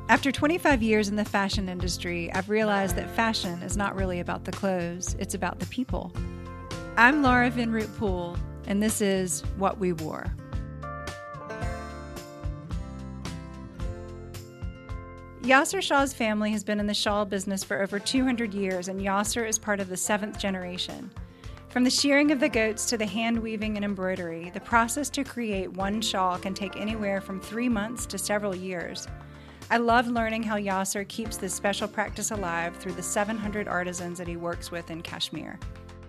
After 25 years in the fashion industry, I've realized that fashion is not really about the clothes, it's about the people. I'm Laura Vinroot Poole, and this is What We Wore. Yasser Shah's family has been in the shawl business for over 200 years, and Yasser is part of the 7th generation. From the shearing of the goats to the hand weaving and embroidery, the process to create one shawl can take anywhere from 3 months to several years. I love learning how Yasser keeps this special practice alive through the 700 artisans that he works with in Kashmir.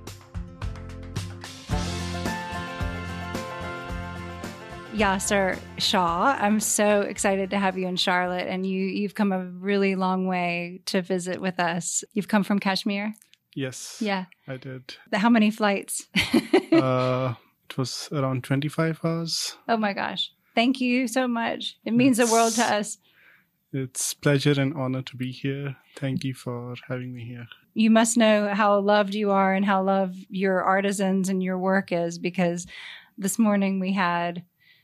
Yasser Shah, I'm so excited to have you in Charlotte, and you've come a really long way to visit with us. You've come from Kashmir? Yes. Yeah. I did. How many flights? It was around 25 hours. Oh my gosh. Thank you so much. It means the world to us. It's pleasure and honor to be here. Thank you for having me here. You must know how loved you are and how loved your artisans and your work is, because this morning we had,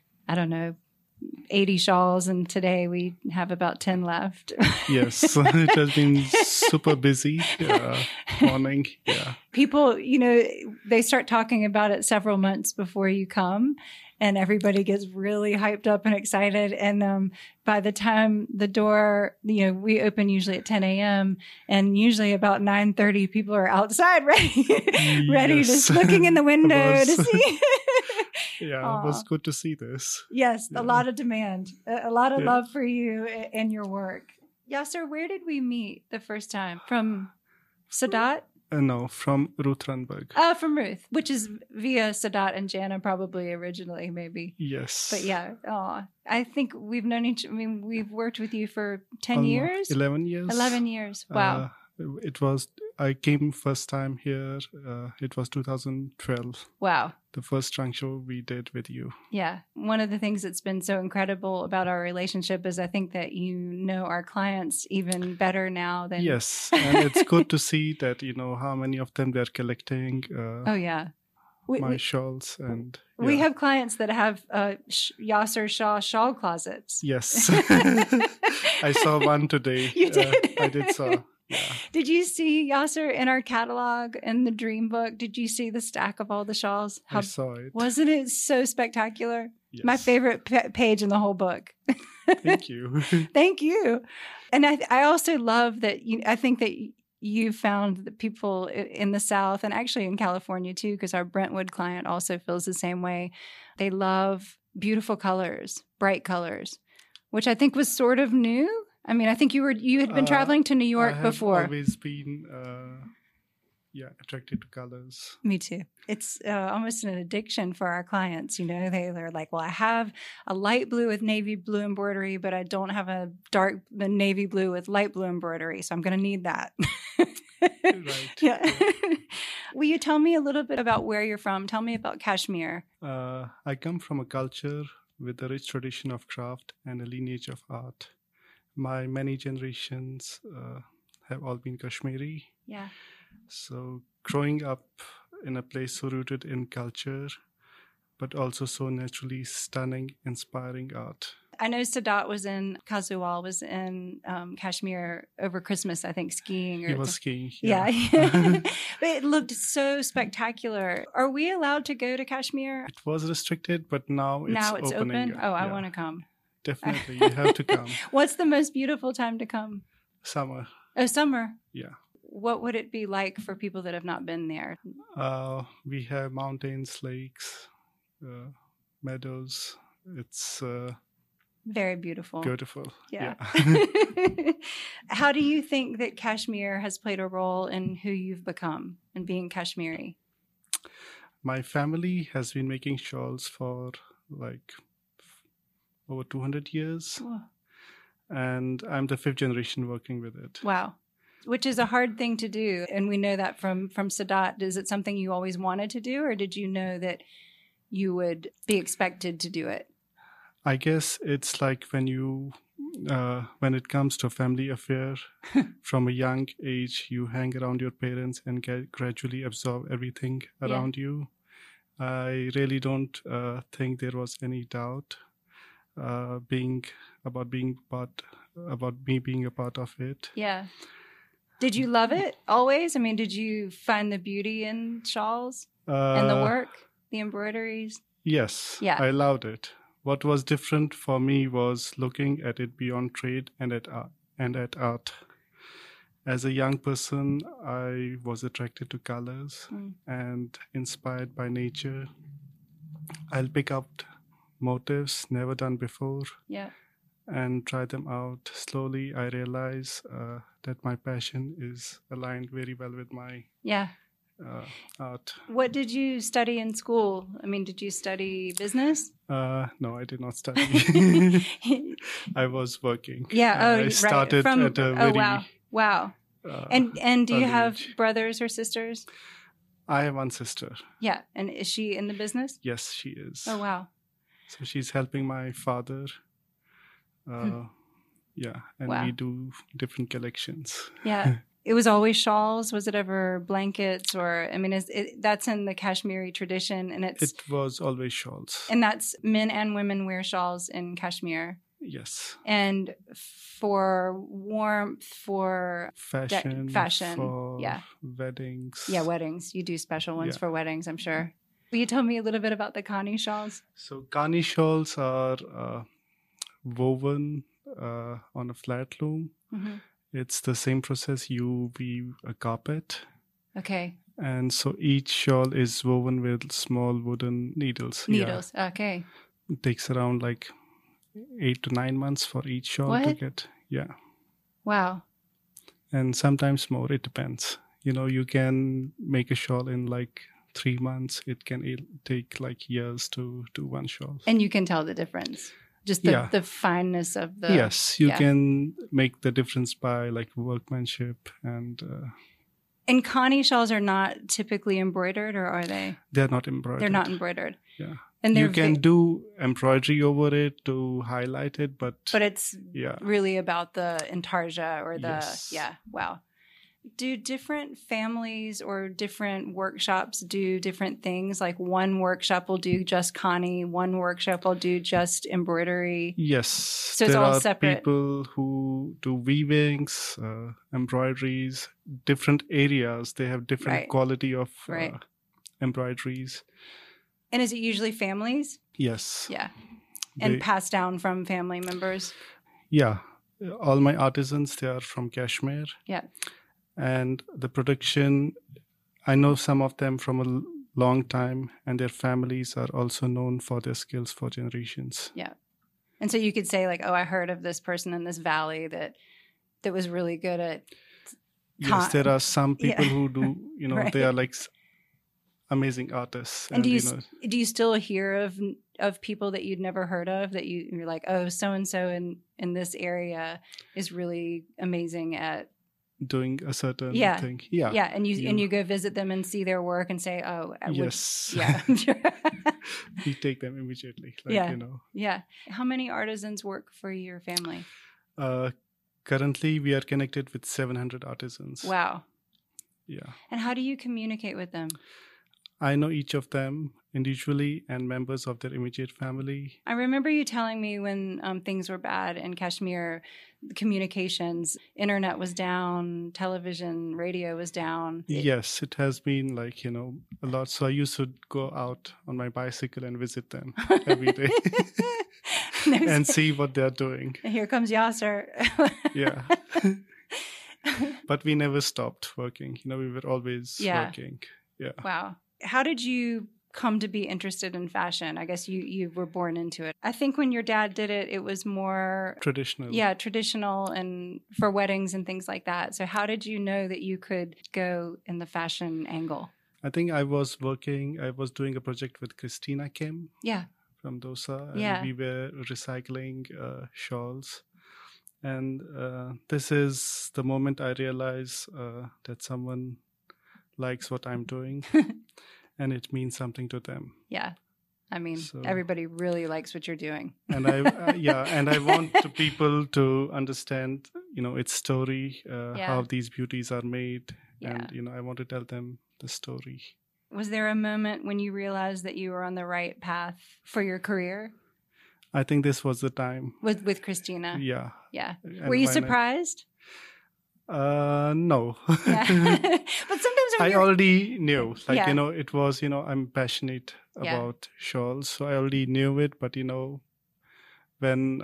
80 shawls, and today we have about 10 left. Yes, it has been super busy morning. Yeah. People, they start talking about it several months before you come, and everybody gets really hyped up and excited. And by the time the door, we open usually at 10 a.m. and usually about 9:30, people are outside ready, just looking in the window to see. Yeah, it was good to see this. Yes, a lot of demand, a lot of love for you and your work. Yasser, where did we meet the first time? From Sadat? No, from Ruth Runberg. From Ruth, which is via Sadat and Jana probably originally, maybe. Yes. But yeah, I think we've known we've worked with you for 10 years? 11 years. 11 years, wow. I came first time here, it was 2012. Wow. The first trunk show we did with you. Yeah. One of the things that's been so incredible about our relationship is I think that you know our clients even better now than... Yes. And it's good to see that, how many of them they're collecting. Oh, yeah. My shawls. And we have clients that have Yasser Shah shawl closets. Yes. I saw one today. You did? I did saw. Yeah. Did you see Yasser in our catalog in the Dream Book? Did you see the stack of all the shawls? I saw it. Wasn't it so spectacular? Yes. My favorite page in the whole book. Thank you. Thank you. And I also love that I think that you found that people in the South, and actually in California too, because our Brentwood client also feels the same way. They love beautiful colors, bright colors, which I think was sort of new. I mean, I think you had been traveling to New York before. I've always been, attracted to colors. Me too. It's almost an addiction for our clients. They're like, well, I have a light blue with navy blue embroidery, but I don't have a dark navy blue with light blue embroidery. So I'm going to need that. Right. Yeah. Will you tell me a little bit about where you're from? Tell me about Kashmir. I come from a culture with a rich tradition of craft and a lineage of art. My many generations have all been Kashmiri. Yeah. So growing up in a place so rooted in culture, but also so naturally stunning, inspiring art. I know Sadat was in Kashmir over Christmas, I think, skiing. He was skiing. Yeah. But it looked so spectacular. Are we allowed to go to Kashmir? It was restricted, but now it's opening. Open? Oh, I want to come. Definitely, you have to come. What's the most beautiful time to come? Summer. Oh, summer. Yeah. What would it be like for people that have not been there? We have mountains, lakes, meadows. It's very beautiful. Beautiful. Yeah. How do you think that Kashmir has played a role in who you've become and being Kashmiri? My family has been making shawls for over 200 years. Whoa. And I'm the 5th generation working with it. Wow. Which is a hard thing to do. And we know that from Sadat. Is it something you always wanted to do, or did you know that you would be expected to do it? I guess it's like when it comes to a family affair, from a young age, you hang around your parents and gradually absorb everything around you. I really don't think there was any doubt being part about me being a part of it. Yeah. Did you love it always? I mean, did you find the beauty in shawls and the work, the embroideries? Yes, Yeah. I loved it. What was different for me was looking at it beyond trade and at art. As a young person, I was attracted to colors and inspired by nature. I'll pick up motifs never done before and try them out. Slowly, I realize that my passion is aligned very well with my art. What did you study in school? I mean, did you study business? No, I did not study. I was working. Yeah. I started at a very... Wow. And do you have age. brothers or sisters? I have one sister. Yeah. And is she in the business? Yes, she is. Oh, wow. So she's helping my father. Yeah. And we do different collections. Yeah. It was always shawls. Was it ever blankets or, I mean, that's in the Kashmiri tradition and it was always shawls. And that's men and women wear shawls in Kashmir. Yes. And for warmth, for fashion, for weddings. Yeah, weddings. You do special ones for weddings, I'm sure. Will you tell me a little bit about the Kani shawls? So Kani shawls are woven on a flat loom. Mm-hmm. It's the same process. You weave a carpet. Okay. And so each shawl is woven with small wooden needles. Needles, okay. It takes around like 8 to 9 months for each shawl to get. Yeah. Wow. And sometimes more, it depends. You can make a shawl in like 3 months. It can take like years to do one shawl. And you can tell the difference. Just the fineness of the... Yes, you can make the difference by like workmanship and... And Kani shawls are not typically embroidered, or are they? They're not embroidered. They're not embroidered. Yeah. And you can do embroidery over it to highlight it, but it's really about the intarsia or the... Yes. Yeah, wow. Do different families or different workshops do different things? Like one workshop will do just Kani, one workshop will do just embroidery? Yes. So it's all separate? There are people who do weavings, embroideries, different areas. They have different quality of embroideries. And is it usually families? Yes. Yeah. And passed down from family members? Yeah. All my artisans, they are from Kashmir. Yeah. And the production, I know some of them from a long time, and their families are also known for their skills for generations. Yeah. And so you could say like, oh, I heard of this person in this valley that was really good at... Yes, there are some people who do, they are like amazing artists. And do you still hear of people that you'd never heard of that you're like, oh, so-and-so in this area is really amazing at... doing a certain thing. Yeah. And you go visit them and see their work and say, oh, yes. Yeah. We take them immediately. Yeah. How many artisans work for your family? Currently, we are connected with 700 artisans. Wow. Yeah. And how do you communicate with them? I know each of them individually and members of their immediate family. I remember you telling me when things were bad in Kashmir, communications, internet was down, television, radio was down. Yes, it has been like, a lot. So I used to go out on my bicycle and visit them every day and see what they're doing. Here comes Yasser. Yeah. But we never stopped working. We were always working. Yeah. Wow. How did you come to be interested in fashion? I guess you were born into it. I think when your dad did it, it was more... traditional. Yeah, traditional and for weddings and things like that. So how did you know that you could go in the fashion angle? I think I was doing a project with Christina Kim. Yeah. From Dosa. Yeah. And we were recycling shawls. And this is the moment I realized that someone likes what I'm doing and it means something to them. Yeah. I mean, everybody really likes what you're doing. And I want the people to understand, its story, how these beauties are made. Yeah. And, I want to tell them the story. Was there a moment when you realized that you were on the right path for your career? I think this was the time. With Christina. Yeah. Yeah. And Were you when surprised? No. Yeah. But sometimes when I you're- already knew, like, Yeah. it was, I'm passionate Yeah. about shawls. So I already knew it, but, when,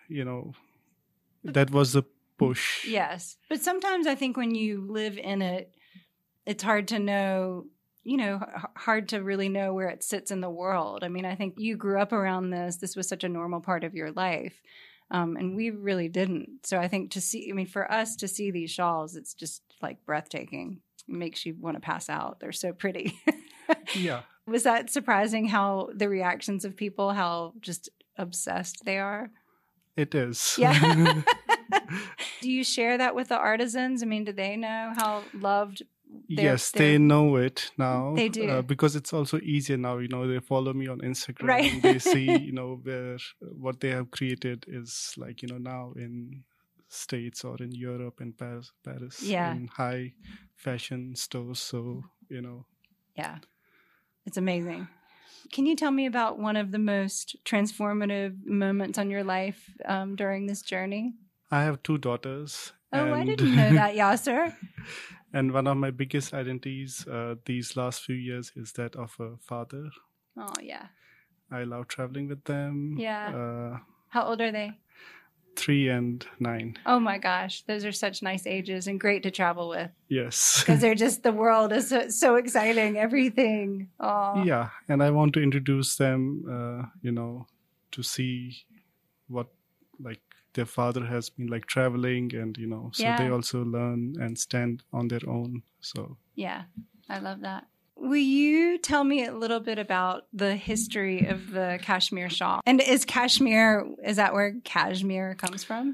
that was the push. Yes. But sometimes I think when you live in it, it's hard to know, hard to really know where it sits in the world. I mean, I think you grew up around this. This was such a normal part of your life. And we really didn't. So I think for us to see these shawls, it's just like breathtaking. It makes you want to pass out. They're so pretty. Yeah. Was that surprising how the reactions of people, how just obsessed they are? It is. Yeah. Do you share that with the artisans? I mean, do they know how loved Yes, they know it now. They do. Because it's also easier now, they follow me on Instagram. Right. They see, where what they have created is like, now in States or in Europe, in Paris, Yeah. in high fashion stores. So, Yeah. It's amazing. Can you tell me about one of the most transformative moments on your life during this journey? I have 2 daughters. Oh, I didn't know that, Yasser. And one of my biggest identities these last few years is that of a father. Oh, yeah. I love traveling with them. Yeah. How old are they? 3 and 9. Oh my gosh, those are such nice ages and great to travel with. Yes. Because they're just, the world is so exciting, everything. Oh. Yeah, and I want to introduce them, to see what like their father has been like traveling, and so Yeah. they also learn and stand on their own. So Yeah, I love that. Will you tell me a little bit about the history of the cashmere shawl? And is that where cashmere comes from?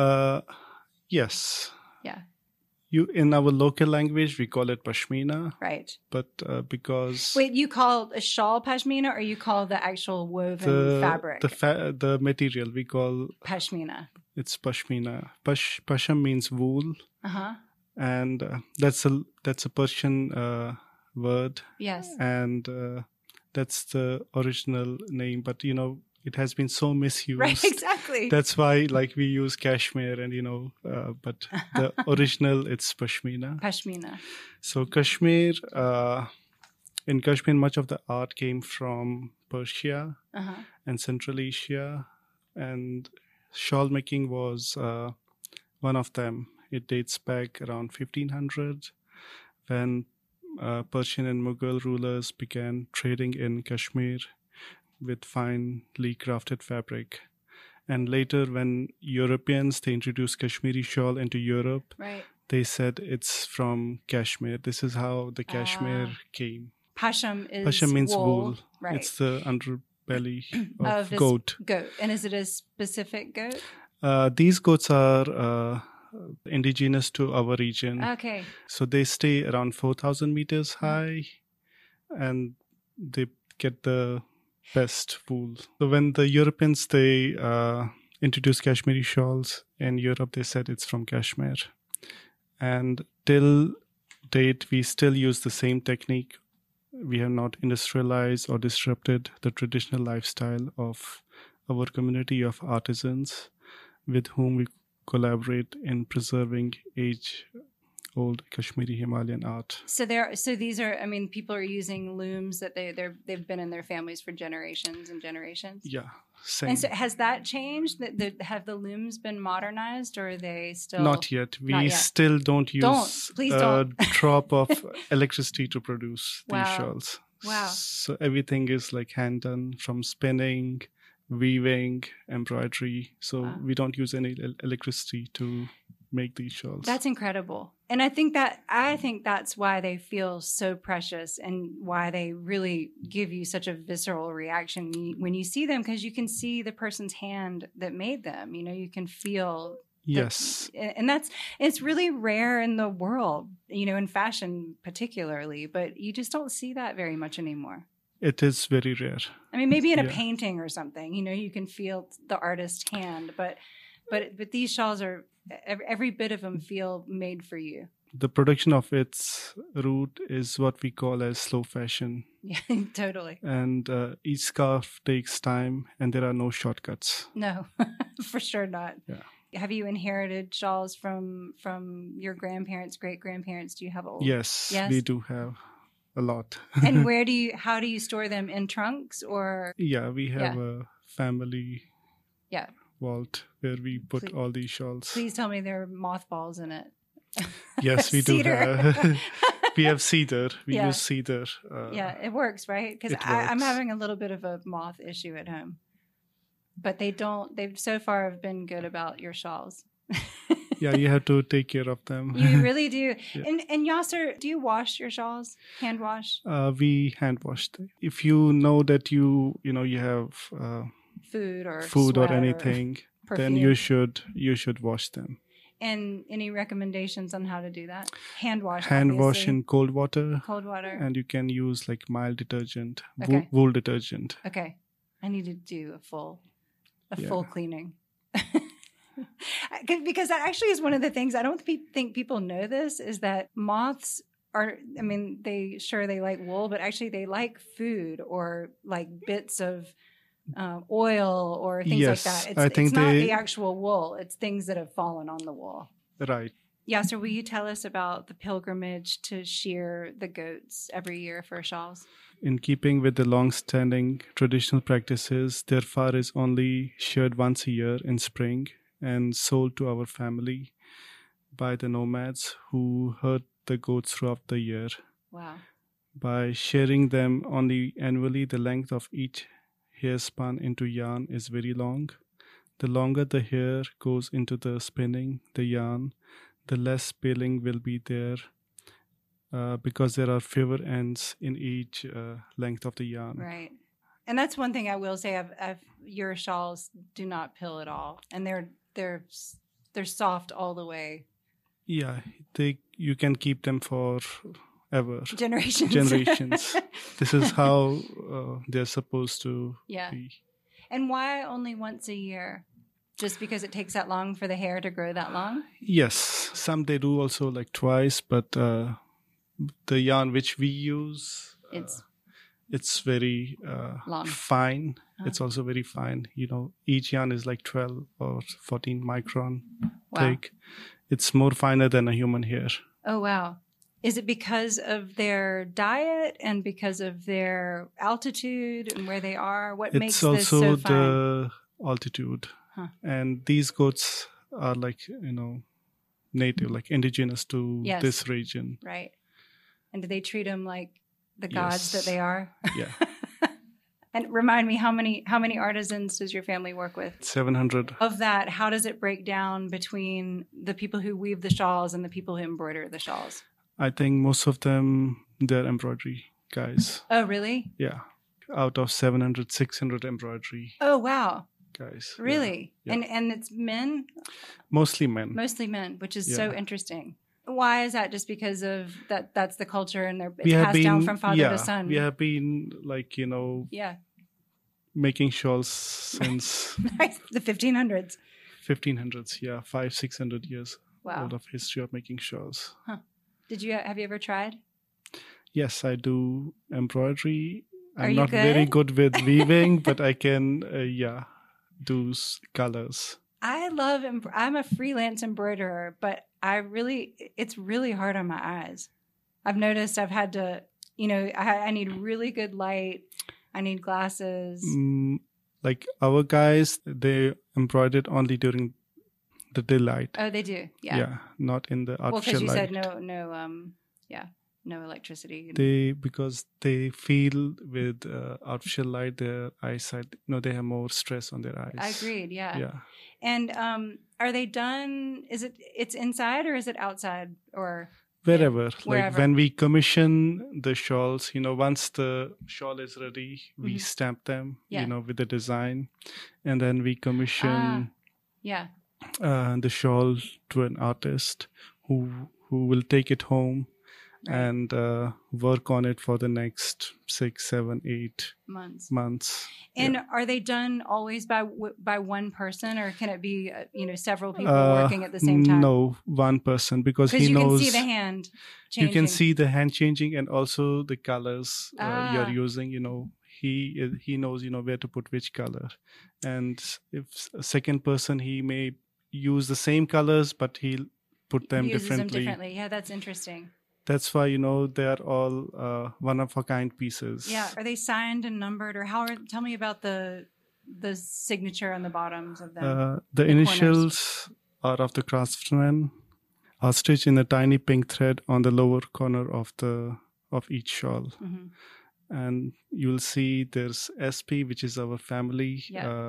yes. Yeah. In our local language we call it pashmina, Right. but because Wait, you call a shawl pashmina, or you call the actual woven fabric the material we call pashmina? it's pashmina. Pasham means wool, and that's a Persian word. Yes. And that's the original name, but it has been so misused. Right, exactly. That's why like we use cashmere, and but the original it's pashmina. Pashmina. So Kashmir, in Kashmir, much of the art came from Persia and Central Asia, and shawl making was one of them. It dates back around 1500 when Persian and Mughal rulers began trading in Kashmir with finely crafted fabric. And later, when Europeans, they introduced Kashmiri shawl into Europe, Right. they said it's from Kashmir. This is how the Kashmir came. Pasham Means wool. Right. It's the underbelly of this goat. And is it a specific goat? These goats are indigenous to our region. Okay. So they stay around 4,000 meters high, and they get the best wool. So when the Europeans, they introduced Kashmiri shawls in Europe, they said it's from Kashmir. And till date, we still use the same technique. We have not industrialized or disrupted the traditional lifestyle of our community of artisans with whom we collaborate in preserving age-old Kashmiri Himalayan art. So these are, I mean, people are using looms that they've been in their families for generations and generations. Yeah, same. And so has that changed? Have the looms been modernized, or are they still? Not yet. We Not yet. still don't use Please a don't. drop of electricity to produce these Wow. shawls. Wow. So everything is like hand done, from spinning, weaving, embroidery. So Wow. we don't use any electricity to make these shawls. That's incredible. And I think that's why they feel so precious, and why they really give you such a visceral reaction when you see them, because you can see the person's hand that made them. You can feel. Yes. And it's really rare in the world, in fashion particularly, but you just don't see that very much anymore. It is very rare. I mean, maybe in a Yeah. painting or something, you can feel the artist's hand, but these shawls are, every bit of them feel made for you. the production of its root is what we call as slow fashion. Yeah, totally. And each scarf takes time, and there are no shortcuts. No, for sure not. Yeah. Have you inherited shawls from your grandparents, great grandparents? Do you have old? Yes, we do have a lot. And how do you store them, in trunks or? Yeah, we have a family Yeah. vault where we put all these shawls. Please tell me there are mothballs in it. Yes, we do have. We have cedar. We Yeah. use cedar. Yeah, it works, right? Because I'm having a little bit of a moth issue at home. But they've so far have been good about your shawls. Yeah, you have to take care of them. You really do. Yeah. And Yasser, do you wash your shawls? Hand wash? We hand wash them. If you know that you have Food or food sweat or anything, then perfume. you should wash them. And any recommendations on how to do that? Hand wash. Hand wash obviously. in cold water. Cold water. And you can use like mild detergent, Okay. wool detergent. Okay. I need to do a full cleaning. Because that actually is one of the things, I don't think people know this, is that moths are, I mean, they like wool, but actually they like food or like bits of oil or things Yes, like that. I think it's not the actual wool. It's things that have fallen on the wool. Right. Yasser, will you tell us about the pilgrimage to shear the goats every year for shawls? In keeping with the long-standing traditional practices, their fur is only sheared once a year in spring and sold to our family by the nomads who herd the goats throughout the year. Wow. By shearing them only annually, the length of each hair spun into yarn is very long. The longer the hair goes into the spinning, the yarn, the less spilling will be there because there are fewer ends in each length of the yarn. Right. And that's one thing I will say. Your shawls do not pill at all, and they're soft all the way. Yeah, you can keep them for ever. Generations. This is how they're supposed to be. And why only once a year? Just because it takes that long for the hair to grow that long? Yes. Some they do also like twice, but the yarn which we use, it's very fine. It's also very fine. Each yarn is like 12 or 14 micron thick. It's more finer than a human hair. Oh, wow. Is it because of their diet and because of their altitude and where they are? What makes this so fine? It's also the altitude. Huh. And these goats are like, native, like indigenous to this region. Right. And do they treat them like the gods that they are? Yeah. And remind me, how many artisans does your family work with? 700. Of that, how does it break down between the people who weave the shawls and the people who embroider the shawls? I think most of them, they're embroidery guys. Oh, really? Yeah. Out of 700, 600 embroidery. Oh, wow. Guys. Really? Yeah. And it's men? Mostly men. Mostly men, which is so interesting. Why is that? Just because of that's the culture and it's passed down from father to son? We have been making shawls since the 1500s. 1500s, 500-600 years old of history of making shawls. Huh. Have you ever tried? Yes, I do embroidery. I'm not very good with weaving, but I can do colors. I'm a freelance embroiderer, but it's really hard on my eyes. I've noticed I've had to, I need really good light. I need glasses. Like our guys, they embroidered only during the daylight. Oh, they do. Yeah. Yeah, not in the artificial light. Well, because you said no electricity. Because they feel with artificial light, their eyesight, they have more stress on their eyes. I agreed. Yeah. Yeah. And are they done? It's inside or is it outside or wherever? Like when we commission the shawls, once the shawl is ready, we stamp them, with the design, and then we commission the shawl to an artist who will take it home and work on it for the next 6, 7, 8 months. And are they done always by one person, or can it be several people working at the same time? No, one person, because he you knows. Can see the hand changing. You can see the hand changing, and also the colors you're using. He knows where to put which color, and if a second person, he may use the same colors, but he'll put them differently. Yeah, that's interesting. That's why, they are all one-of-a-kind pieces. Yeah. Are they signed and numbered, or tell me about the signature on the bottoms of them? The initials are of the craftsman, are stitched in a tiny pink thread on the lower corner of each shawl. Mm-hmm. And you'll see there's SP, which is our family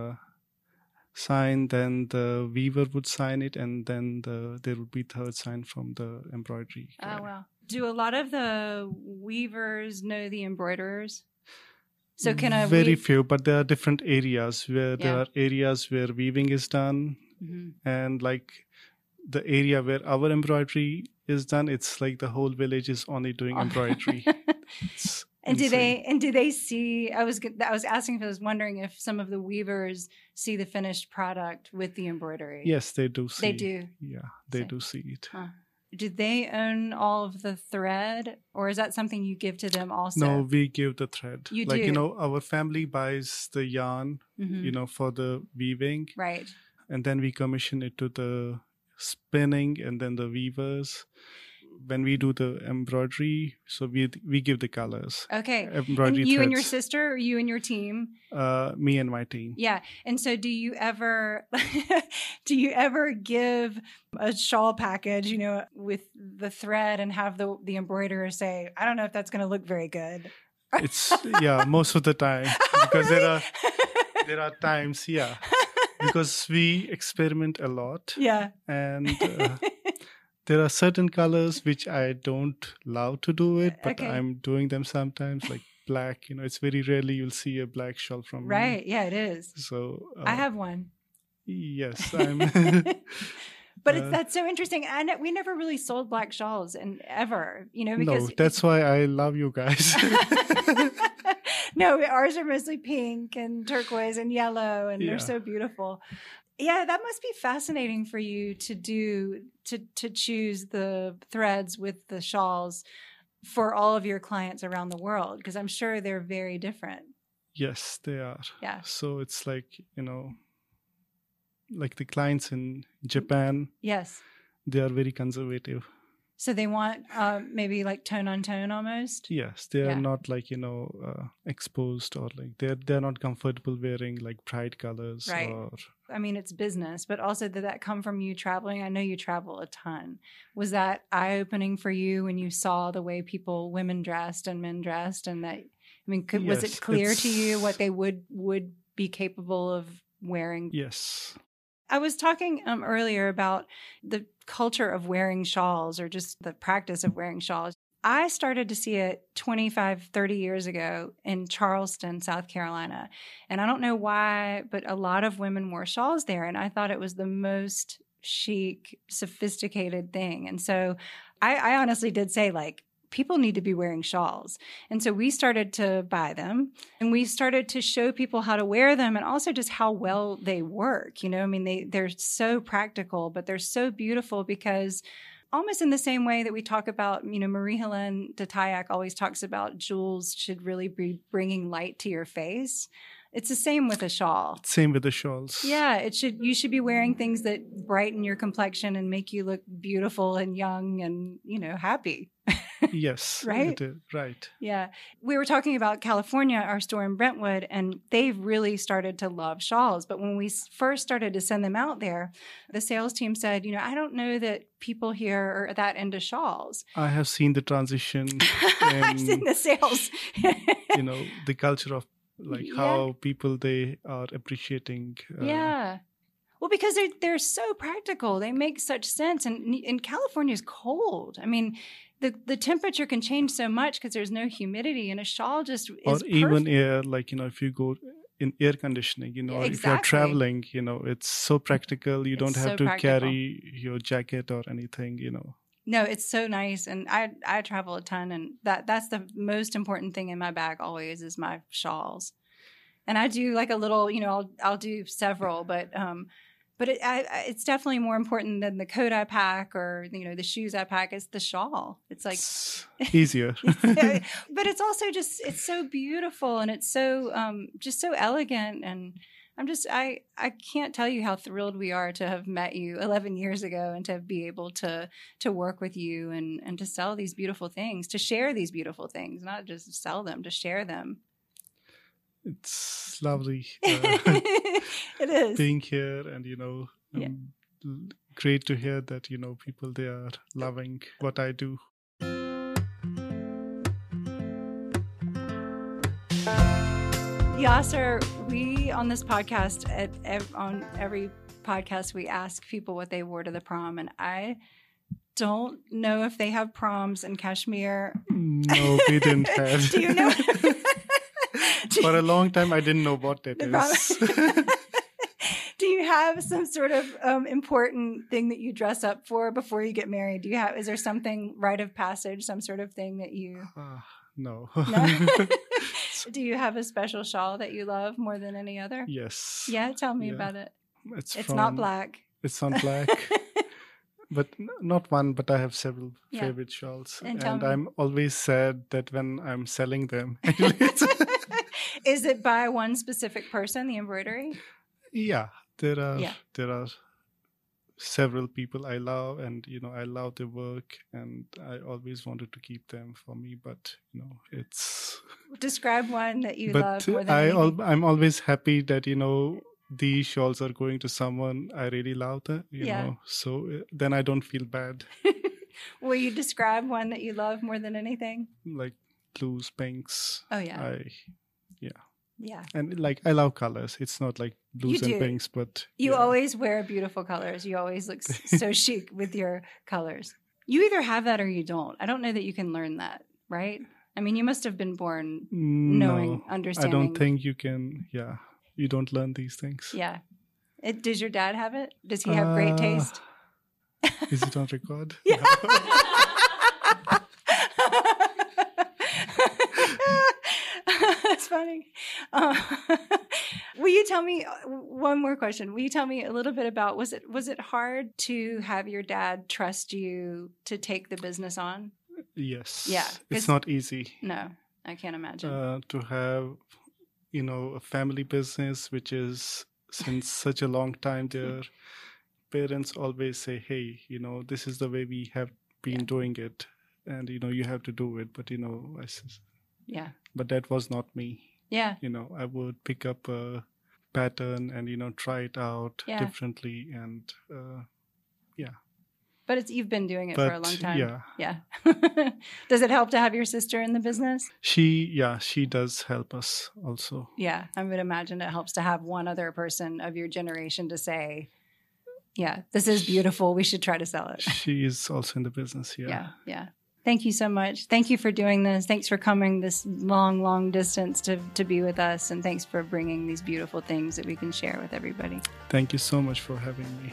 sign. Then the weaver would sign it, and then there would be third sign from the embroidery guy. Oh, wow. Do a lot of the weavers know the embroiderers? So can I Very few, but there are different areas where there are areas where weaving is done, and like the area where our embroidery is done, it's like the whole village is only doing embroidery. And do they see? I was asking if I was wondering if some of the weavers see the finished product with the embroidery. Yes, they do see. They do. Yeah, they do see it. Huh. Do they own all of the thread, or is that something you give to them also? No, we give the thread. You do. Our family buys the yarn, for the weaving. Right. And then we commission it to the spinning and then the weavers. When we do the embroidery, so we give the colors. Okay. Embroidery and you threads. And your sister, or you and your team? Me and my team. Yeah. And so do you ever give a shawl package, with the thread and have the embroiderer say, I don't know if that's going to look very good? It's most of the time, because there are times, because we experiment a lot. Yeah. And there are certain colors which I don't love to do it, but I'm doing them sometimes, like black. It's very rarely you'll see a black shawl from me. Right. Yeah, it is. So I have one. Yes, I'm. But that's so interesting. We never really sold black shawls ever, because no, that's why I love you guys. No, ours are mostly pink and turquoise and yellow, and they're so beautiful. Yeah, that must be fascinating for you to choose the threads with the shawls for all of your clients around the world, because I'm sure they're very different. Yes, they are. Yeah. So it's like, like the clients in Japan. Yes. They are very conservative. So they want maybe like tone on tone almost? Yes, they are not like, exposed, or like they're not comfortable wearing like bright colors. Right. I mean, it's business, but also did that come from you traveling? I know you travel a ton. Was that eye-opening for you when you saw the way women dressed and men dressed, and that, was it clear to you what they would be capable of wearing? Yes. I was talking earlier about the culture of wearing shawls, or just the practice of wearing shawls. I started to see it 25, 30 years ago in Charleston, South Carolina. And I don't know why, but a lot of women wore shawls there. And I thought it was the most chic, sophisticated thing. And so I honestly did say, like, people need to be wearing shawls. And so we started to buy them, and we started to show people how to wear them, and also just how well they work. They're so practical, but they're so beautiful, because almost in the same way that we talk about, Marie-Helene de Taillac always talks about jewels should really be bringing light to your face. It's the same with a shawl. Same with the shawls. Yeah, you should be wearing things that brighten your complexion and make you look beautiful and young and, happy. Yes. Right? Right. Yeah. We were talking about California, our store in Brentwood, and they've really started to love shawls. But when we first started to send them out there, the sales team said, I don't know that people here are that into shawls. I have seen the transition. I've seen the sales. The culture of how people, they are appreciating. Yeah. Well, because they're so practical. They make such sense. And California is cold. The temperature can change so much because there's no humidity, and a shawl just is or even perfect. Air, if you go in air conditioning, or if you're traveling, it's so practical. You don't have to carry your jacket or anything, No, it's so nice. And I travel a ton, and that's the most important thing in my bag always is my shawls. And I do like a little, I'll do several, but it's definitely more important than the coat I pack or, the shoes I pack. It's the shawl. It's like it's easier. But it's also it's so beautiful, and it's so just so elegant. And I can't tell you how thrilled we are to have met you 11 years ago and to be able to work with you and to sell these beautiful things, to share these beautiful things, not just sell them, to share them. It's lovely. It is. Being here and, great to hear that, people, they are loving what I do. Yasser, we on this podcast, on every podcast, we ask people what they wore to the prom, and I don't know if they have proms in Kashmir. No, we didn't have. Do you know? For a long time, I didn't know what that is. Do you have some sort of important thing that you dress up for before you get married? Is there something, rite of passage, some sort of thing that you... No. Do you have a special shawl that you love more than any other? Yes. Yeah, tell me about it. It's not black. It's not black. But not one, but I have several favorite shawls. And I'm always sad that when I'm selling them. Is it by one specific person, the embroidery? Yeah, there are several people I love, and I love their work, and I always wanted to keep them for me, but it's... Describe one that you love more than anything. I'm always happy that these shawls are going to someone I really love, so then I don't feel bad. Will you describe one that you love more than anything? Like blues, pinks. Oh yeah. Yeah. And I love colors. It's not like blues and pinks, but... You always wear beautiful colors. You always look so chic with your colors. You either have that or you don't. I don't know that you can learn that, right? I mean, you must have been born knowing, understanding. I don't think you can, you don't learn these things. Yeah. Does your dad have it? Does he have great taste? Is it on record? Yeah. That's funny. Will you tell me one more question? Will you tell me a little bit about, was it hard to have your dad trust you to take the business on? Yes. Yeah. It's not easy. No, I can't imagine. To have, a family business, which is since such a long time, their parents always say, hey, this is the way we have been doing it. And, you have to do it. But, I said, but that was not me. Yeah. I would pick up a pattern and, try it out differently. And, But you've been doing it for a long time. Yeah. Does it help to have your sister in the business? She does help us also. Yeah. I would imagine it helps to have one other person of your generation to say, this is beautiful. We should try to sell it. She is also in the business. Yeah. Thank you so much. Thank you for doing this. Thanks for coming this long, long distance to be with us. And thanks for bringing these beautiful things that we can share with everybody. Thank you so much for having me.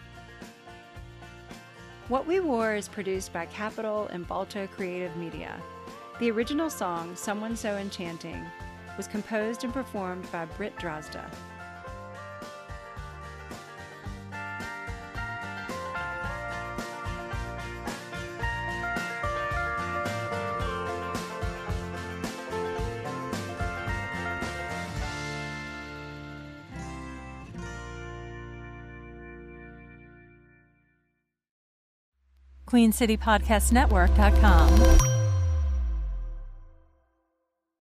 What We Wore is produced by Capital and Balto Creative Media. The original song, Someone So Enchanting, was composed and performed by Britt Drozda. QueenCityPodcastNetwork.com